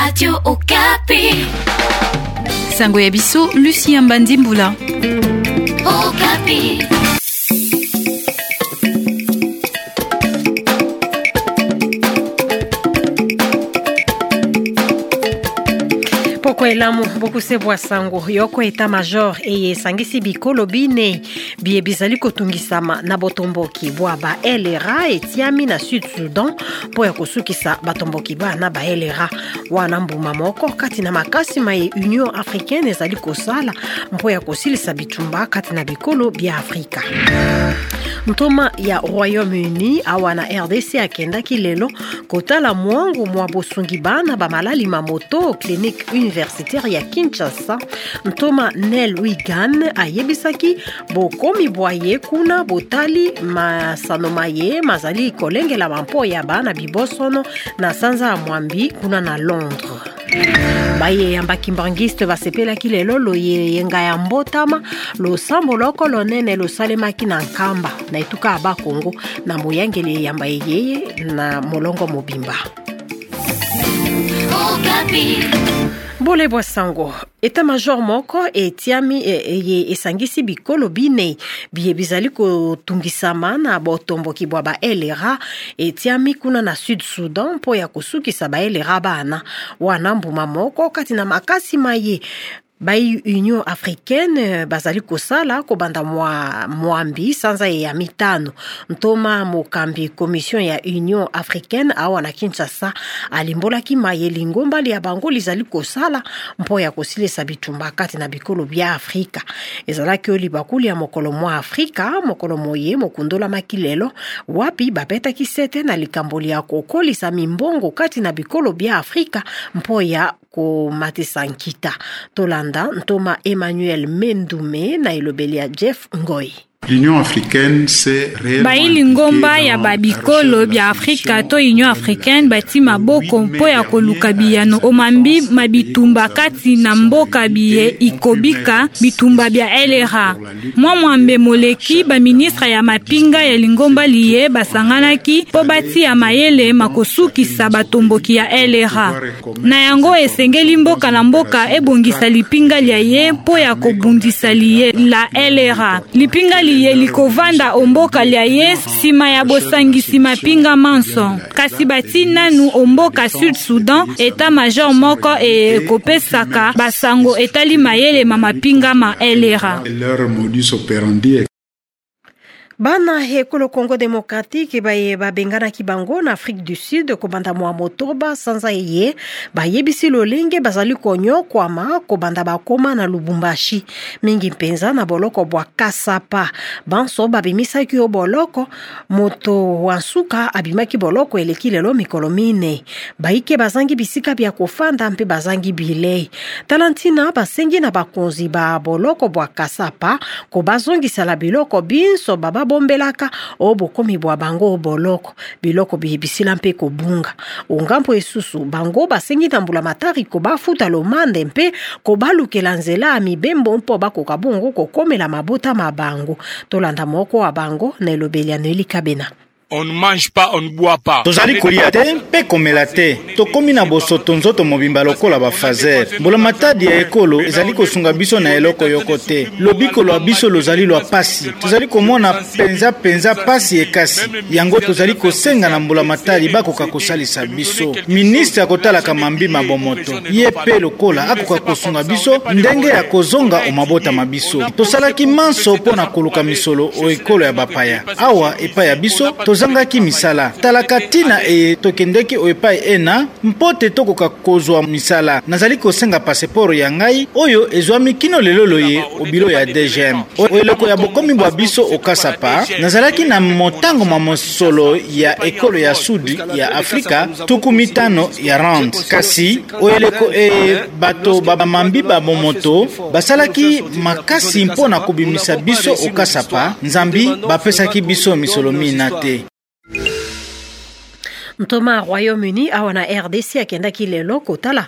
Radio Okapi. Sango ya biso, Lucien Bandimbula. Okapi. Elamu bokusebwa sango yoko eta major eye sangisi bikolo bine biye bizali kotungisama na botomboki bwa ba LRA etiami na Sud Sudan po ya kosukisa batomboki ba na ba LRA wana mbuma moko kati na makasi maye Union Africaine ezali kosala mpo ya kosilisa bitumba kati na bikolo bya Afrika. Ntoma ya Royaume-Uni awana RDC akendaki lelo kotala mwangu mwa bosungi bana ba malali mamoto clinique universitaire ya Kinshasa. Ntoma Nel Wigan ayebisaki bokomi bwaye kuna botali masanomaye mazali kolengela mampo ya bana bibosono na sanza mwambi kuna na Londres. Baye yamba kimbangiste basepela kilelo lo yenga ya mbotama lo sambo loko lo nene lo salema kina nkamba na ituka aba Kongo na moyangele yamba yeye na molongo mobimba. Bole bosango eta major moko etiami esangisi bikolo bine biye bizali ko tungisama na botomboki bwa ba LRA etiami kuna na Sud Sudan po ya kusukisa ba LRA bana wana mbuma moko kati na makasi maye Bayi Union Africaine bazali kosala kobanda mwambi sanza ya mitano. Ntoma mokambi Commission ya Union Africaine awa na Kinshasa alimbola ki mayeli ngomba li ya bango lizali kosala mpo ya kosilisa bitumba kati na bikolo bya Afrika. Ezalaki oli bakuli ya mokolo mwa Afrika, mokolo moye mokundola makilelo wapi babeta kisete na likamboli ya kokolisa mimbongo kati na bikolo bya Afrika mpo ya ko matisa nkita. Tolanda ntoma Emmanuel Mendume na ilobelia Jeff Ngoi. L'Union africaine c'est Baili ngomba ya babikolo bya Afrika to Union africaine bati maboko mpo ya koluka biyano omambi mabitumba kati na mboka biye ikobika bitumba bya LRA. Mwambe moleki ba ministre ya mapinga ya lingomba liye basanganaki po bati ya mayele makosukisa batomboki ya LRA. Na yango esengeli mboka na mboka ebongisa lipinga lya ye po ya kobundisa liye la LRA. Lipinga liye likovanda omboka lya ye sima ya bosangisi mapinga manso. Kasi bati nanu omboka Sud Sudan eta major moko kopesaka basango etali mayele mamapinga ma LRA. Leur modus operandi. Bana hekolo Congo démocratique baye babengana kibango na Afrique du Sud kobanda mwa motoba sanza ye bayebisi lolenge bazali konyo kwama kobanda bakoma na Lubumbashi mingi mpenza na boloko bwa Kasapa banso babimisa ki boloko moto wansuka abimaki boloko eleki lelo mikolo mine baike bazangi bisika bya kofanda mpe bazangi bilei talantina basengi na bakonzi ba boloko bwa Kasapa ko bazongisa la biloko binso baba bombelaka obokomi bwa bango boloko biloko bibisila mpe kobunga ongampo esusu bango basengi tambula matari ko bafuta lomande mpe ko balukela nzela amibembo mpo bakoka bongo kokomela mabota mabango tolanda moko wa bango na elobelia Neli Kabena. On ne mange pas, on ne boit pas. Tozali koliate pe komelate. Tokomi na bosoto nzoto mobimba lokola ba fazer. Bola matadi ya ekolo ezali kosunga biso na eloko yokote. Lobiko lo biso lozali lo pasi. Tozali komona penza pasi ekasi. Yango tozali kosenga na mbola matadi bakoka kosalisa biso. Ministre akotala kamambi mabomoto. Ye pe lokola akoka kosunga biso ndenge ya kozonga o mabota mabiso. Tosalaki manso pona koluka misolo o ekolo ya bapaya. Awa epa ya biso zangaki misala talakatina tokendeki oepai ena mpote tokoka kozwa misala nazali kosenga passeport ya ngai oyo ezwami kino lelo loye obilo ya DGM eloko ya bokomi bwa biso okasapa nazalaki na motango mamosolo ya ekolo ya sudi ya Afrika tukumitano ya rand kasi oeleko bato babamambi babomoto basalaki makasi mpona kobimisa biso okasapa nzambi bapesaki biso misolo minate. Ntoma Royaume-Uni awana RDC akienda kilelo kotala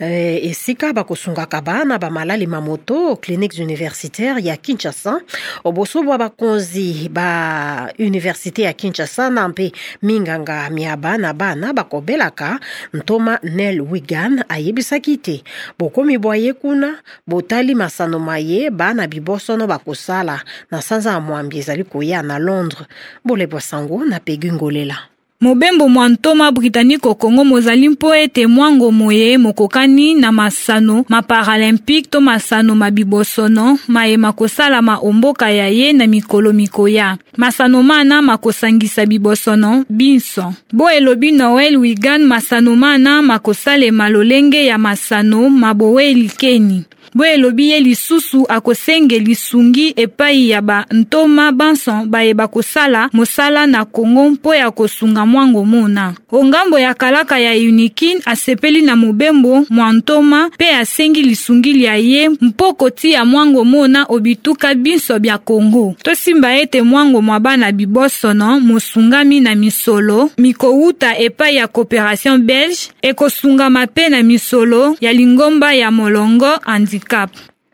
esika bakosungaka bana bamalali mamoto cliniques universitaires ya Kinshasa oboso bwa bakonzi ba université ya Kinshasa nampe minganga miabana bana bakobelaka Ntoma Nel Wigan ayebisaki te bokomi boye kuna botali masano maye bana bibosono bakosala na sanza amwambi ezali koya na Londres bolebo sango na pegungolela. Mobembo Mwantoma Britannique Kongo mozali mpo ete mwango moye mokokani na masano ma Paralympique to masano mabibosono maye makosala ma omboka ya ye na mikolo mikoya masano mana makosangisa bibosono binso bo elobi Noel Wigan masano mana makosale malolenge ya masano mabowe likeni bo elobi ye lisusu akosenge lisungi epai ya ba Ntoma banson baye bakosala mosala na Kongo mpo ya kosunga mwango mona. Ongambo ya kalaka ya Unikin asepeli na mobembo Mwantoma pe asengi lisungi ya ye mpoko ti ya mwango mona obituka binso bya Kongo. Tosimba ete mwango mwabana bibosono musungami na misolo mikouta epai ya Coopération Belge ekosunga mape na misolo ya lingomba ya molongo handicap.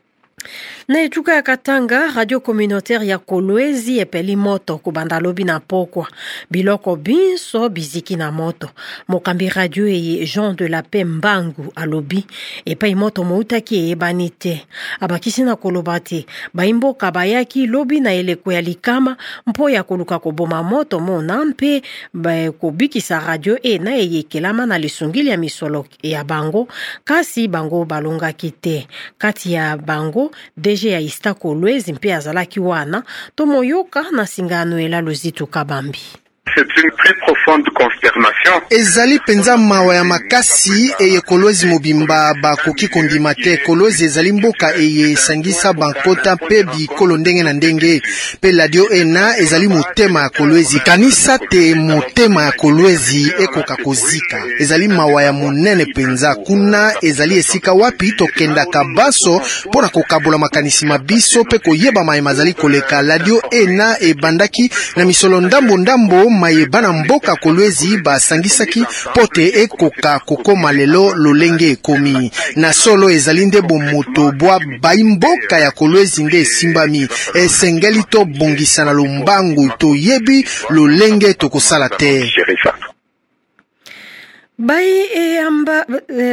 Na etuka ya Katanga, radio communautaire ya Kolwezi epeli moto kubanda lobi na pokwa. Biloko binso biziki na moto. Mokambi radio eye Jean de la Paix Mbangu alobi. Epai moto moutaki ebanite. Abakisi na kolobate. Baimbo kabayaki lobi na eleko ya likama. Mpo ya koluka koboma moto mona mpe kobikisa radio na eye kelama na lisungili ya misolo ya bango. Kasi bango balonga kite. Kati ya bango DG ya Ista Kolwezi mpe azalaki wana tomoyoka na singano ela Luzitu Kabambi. C'est une très profonde consternation. Ezali penza mawa ya makasi eye Kolwezi mobimba bakoki kondima te. Kolwezi ezali mboka eye sangisa bankota pe bikolo ndenge na ndenge pe ladio ena ezali motema ya Kolwezi kanisa te motema ya Kolwezi ekoka kozika. Ezali mawa ya monene penza kuna ezali esika wapi tokendaka baso pona kokabola makanisi mabiso pe koyeba maye mazali koleka. Ladio ena ebandaki na misolo ndambo maye bana mboka Kolwezi basangisaki pote ekoka kokoma lelo lolenge ekomi na solo ezali nde bomoto bwa baimboka ya Kolwezi nde simbami esengeli to bongisa na lombangu to yebi lolenge tokosala te. Bai amba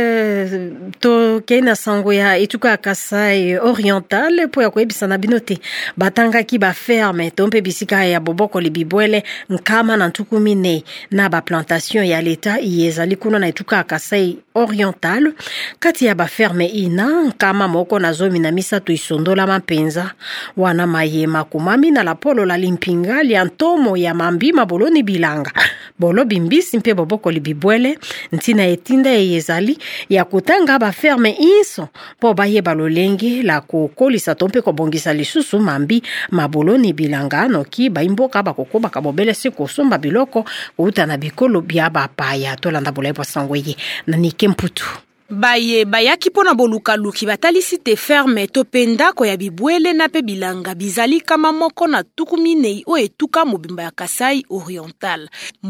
to kena sango ya etuka Kasai oriental po ya koebisa na binote batanga ki ba ferme to mpe bisika ya boboko libibwele nkama na ntukumine na ba plantation ya leta yezali kuna na etuka Kasai oriental kati ya ba ferme ina nkama moko na zomi na misato isondola mapenza wana mayema kumami na la polo la limpinga li antomo ya mambima boloni bilanga bolo bimbisi mpe boboko libibwele ntina etinda yezali ya kutanga ba ferme inso po baye balolenge la kokolisa tompe kobongisa lisusu mambi maboloni bilangano ki baimboka bakokoba kabobele sikosomba biloko uta na bikolo bya bapaya tolanda bolepo sangweye na nikemputu. Baye bayaki pona boluka luki batalisi te ferme to pendako ya bibwele na pe bilanga bizali kama moko na tukuminei o etuka mobimba ya Kasai oriental.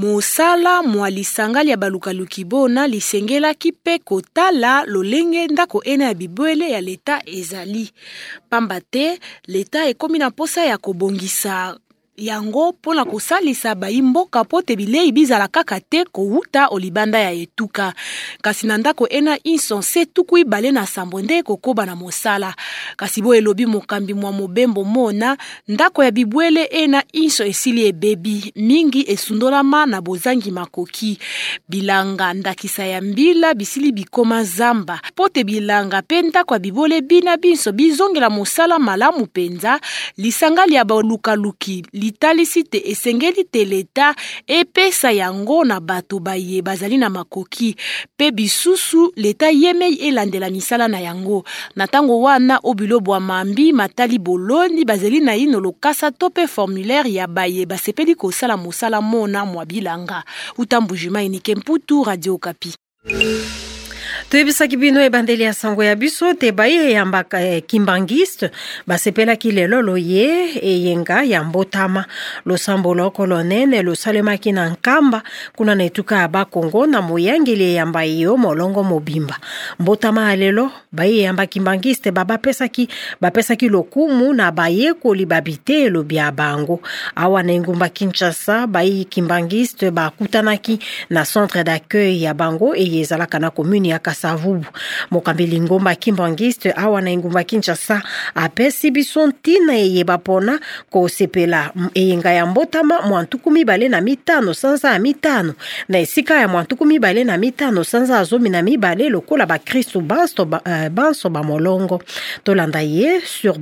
Mosala mwalisangali ya baluka luki bona lisengela ki pe kotala lolenge ndako ena ya bibwele ya leta ezali. Pambate leta ekomi na posa ya kobongisa yango pona kosalisa baimboka pote bilei bizala kaka te kouta olibanda ya etuka. Kasi na ndako ena insonse tuku ibale na sambonde kokoba na mosala. Kasi bo elobi mokambi mwa mobembo mona ndako ya bibwele ena inso esili ebebi mingi esundolama na bozangi makoki. Bilanga ndakisa ya mbila bisili bikoma zamba. Pote bilanga pe ndako ya bibwele bina binso bizongela mosala malamu penza lisangali ya baluka luki litali te esengeli te leta epesa yango na bato baye bazali na makoki pe bisusu leta yemei elandela misala na yango na tango wana obilobo mambi matali boloni bazali na ino lokasa tope formulaire ya baye basepeli kosala mosala mona mwa bilanga utambujima inike mputu Radio Okapi. toyebisa kibino ebandeli ya sango ya biso te baye yamba kimbangiste basepelaki lelo loye eyenga ya mbotama losambo loko lonene losalemaki na nkamba kuna na etuka ya bakongo na moyangeli yamba iyo molongo mobimba mbotama lelo baye yamba kimbangiste bapesaki lokumu na bayekoli babitelo bya bango awa na ngumba Kinshasa baye kimbangiste bakutanaki na centre d'accueil ya bango eyezalaka na commune ya Kasavubu mokambeli ngomba kimbangiste awa na ngumba Kinshasa apesi biso ntina eyebapona ko sepela eyenga ya mbotama mwantukumi bale na mitano sanza ya mitano na esika ya mwantukumi bale na mitano sanza azomi na mibale lokola ba Kristo banso ba molongo tolanda ye sur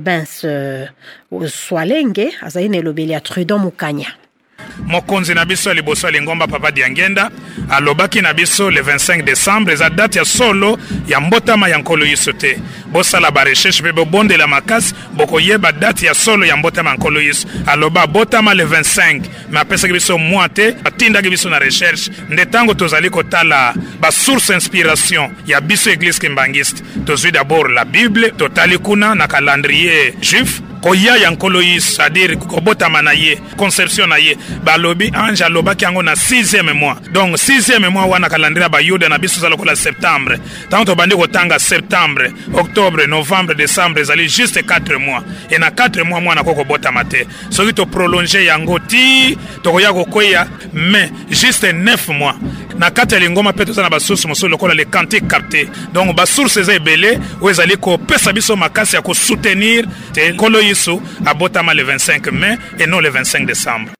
Swalenge azaine lobeli ya Trudeau Mukanya mokonzi na biso liboso lingomba papa Diangenda alobaki na biso le 25 décembre eza date ya solo ya mbotama ya nkolo yiso te bosala ba recherche pe bondela makasi bokoyeba date ya solo ya mbotama ya nkolo yiso aloba botama le 25 mais apesaki biso mwa te atindaki biso na recherche nde tango tozali kotala ba source inspiration ya biso église kimbangiste tozwi d'abord la Bible totali kuna na calendrier juif koya ya nkolo yiso c'est-à-dire kobotama na ye conception na ye balobi ange alobaki yango na 6e mois donc 6e mois wana calendrier ba yuda na biso zalokola septembre tanto tobandi kotanga septembre octobre novembre décembre ezali juste 4 mois et na 4 mois mwana koko botama te soki to prolonger yango ti tokoya kokoya mais juste 9 mois na kati ya lingoma pe tozana ba source moso lokola les cantiques captés donc ba source eza ebele o ezali ko pesa biso makasi ya ko soutenir te nkolo yiso abotama le 25 mai et non le 25 décembre.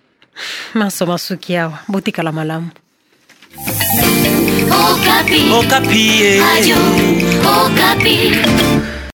Masuki yawa butikala malamu Okapi. Okapi.